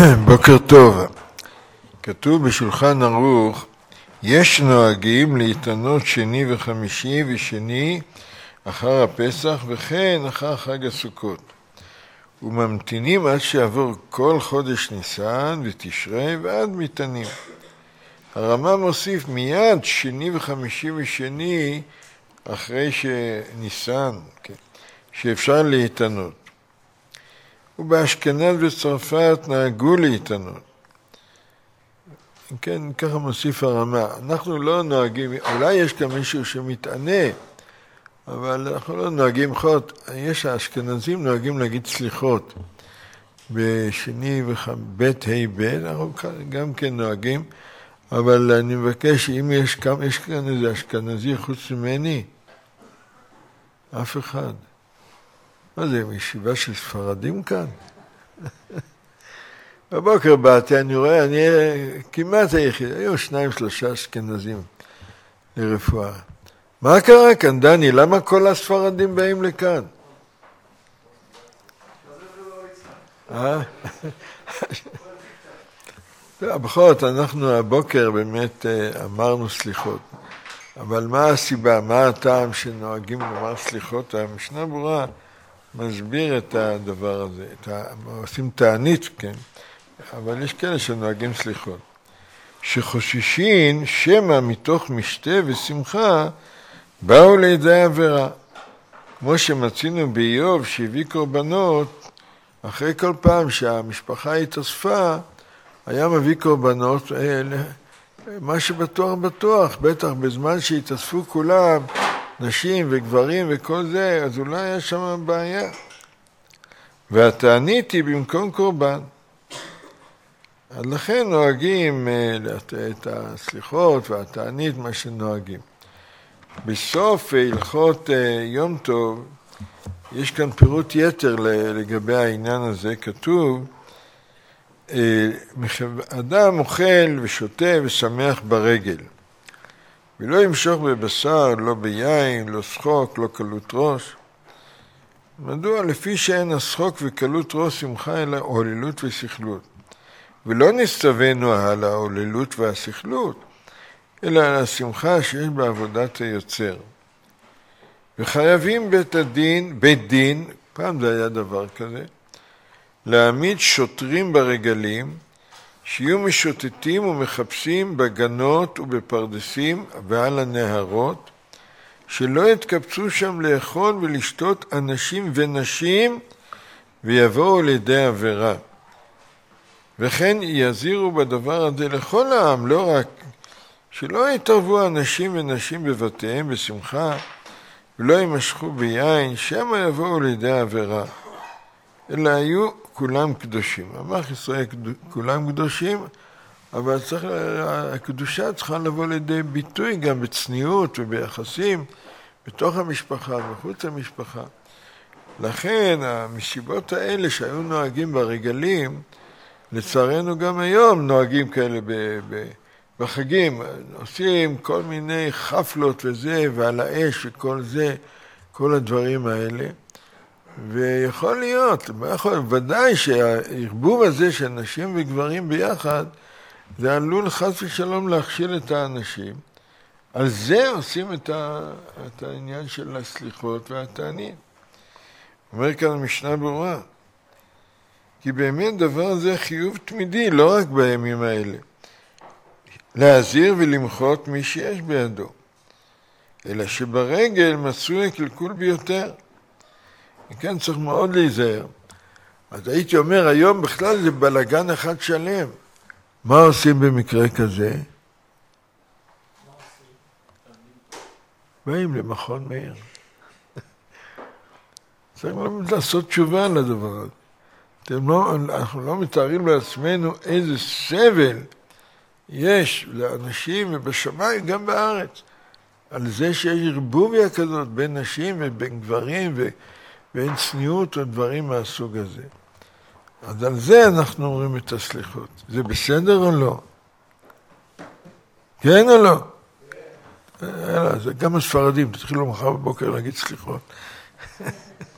בוקר טוב. כתוב בשולחן ערוך, יש נוהגים להתענות שני וחמישי ושני אחר הפסח וכן אחר חג הסוכות. וממתינים עד שיעבור כל חודש ניסן ותשרי ועד מתענים. הרמ"א מוסיף מיד שני וחמישי ושני אחרי שניסן, שאפשר להתענות. ובאשכנז וצרפת נהגו להתענות. כן, ככה מוסיף הרמ"א. אנחנו לא נוהגים, אולי יש כאן מישהו שמתענה, אבל אנחנו לא נוהגים חוט. יש האשכנזים נוהגים להגיד סליחות. בשני ובית ה' ב', אנחנו גם כן נוהגים, אבל אני מבקש, אם יש כאן איזה אשכנזי חוץ ממני, אף אחד. מה זה, ישיבה של ספרדים כאן? בבוקר באתי, אני רואה, אני כמעט היחיד, היו 2-3 אשכנזים לרפואה. מה קרה כאן, דני? למה כל הספרדים באים לכאן? בכל זאת, אנחנו הבוקר באמת אמרנו סליחות. אבל מה הסיבה, מה הטעם שנוהגים לומר סליחות? המשנה ברורה מסביר את הדבר הזה, עושים תענית, כן, אבל יש כאלה שנוהגים סליחות. שחוששים שמא מתוך משתה ושמחה באו לידי עבירה. כמו שמצינו באיוב שהביא קורבנות, אחרי כל פעם שהמשפחה התאספה, היה מביא קורבנות, מה שבטוח בטוח, בטח בזמן שהתאספו כולם, נשים וגברים וכל זה, אז אולי יש שם בעיה. והתענית היא במקום קורבן. אז לכן נוהגים את הסליחות והתענית, מה שנוהגים. בסוף הלכות יום טוב, יש כאן פירוט יתר לגבי העניין הזה, כתוב, אדם אוכל ושותה ושמח ברגל. ולא ימשוך בבשר, לא ביין, לא שחוק, לא קלות ראש. מדוע? לפי שאין השחוק וקלות ראש שמחה אלא הוללות ושכלות. ולא נסתווינו על ההוללות והשכלות, אלא על השמחה שיש בעבודת היוצר. וחייבים בית דין, פעם זה היה דבר כזה, להעמיד שוטרים ברגלים, שיהיו משוטטים ומחפשים בגנות ובפרדסים ועל הנהרות, שלא יתקבצו שם לאכול ולשתות אנשים ונשים ויבואו לידי עבירה. וכן יזהירו בדבר הזה לכל העם, לא רק שלא יתערבו אנשים ונשים בבתיהם בשמחה ולא ימשכו ביין, שמא יבואו לידי עבירה. אלא היו כולם קדושים. עמך ישראל כולם קדושים, אבל הקדושה צריכה לבוא לידי ביטוי גם בצניעות וביחסים בתוך המשפחה ומחוץ למשפחה. לכן המסיבות האלה שהיו נוהגים ברגלים, לצערנו גם היום נוהגים כאלה בחגים, עושים כל מיני חפלות וזה, ועל האש וכל זה, כל הדברים האלה. ויכול להיות, ודאי שהערבוב הזה של נשים וגברים ביחד, זה עלול חס ושלום להכשיל את האנשים. על זה עושים את העניין של הסליחות והתענית. אומר כאן המשנה ברורה, כי באמת דבר הזה חיוב תמידי, לא רק בימים האלה. להזהיר ולמחות מי שיש בידו, אלא שברגל מצוי הקלקול ביותר. וכן צריך מאוד להיזהר. אז הייתי אומר, היום בכלל זה בלגן אחד שלם. מה עושים במקרה כזה? באים למכון מאיר. צריך לעשות תשובה לדבר הזה. אנחנו לא מתארים לעצמנו איזה סבל יש לאנשים ובשמיים גם בארץ. על זה שיש ערבוביה כזאת בין נשים ובין גברים ואין צניעות או דברים מהסוג הזה. אז על זה אנחנו אומרים את הסליחות. זה בסדר או לא? כן או לא? כן. זה גם הספרדים, תתחילו מחר בבוקר להגיד סליחות.